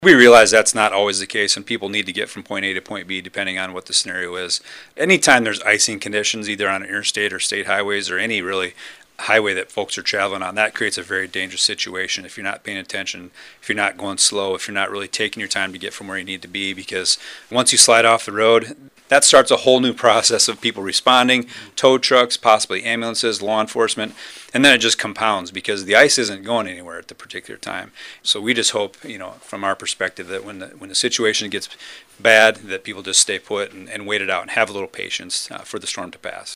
We realize that's not always the case, and people need to get from point A to point B depending on what the scenario is. Anytime there's icing conditions, either on interstate or state highways or any really highway that folks are traveling on, that creates a very dangerous situation if you're not paying attention, if you're not going slow, if you're not really taking your time to get from where you need to be, because once you slide off the road, that starts a whole new process of people responding, tow trucks, possibly ambulances, law enforcement, and then it just compounds because the ice isn't going anywhere at the particular time. So we just hope, from our perspective, that when the situation gets bad, that people just stay put and wait it out and have a little patience for the storm to pass.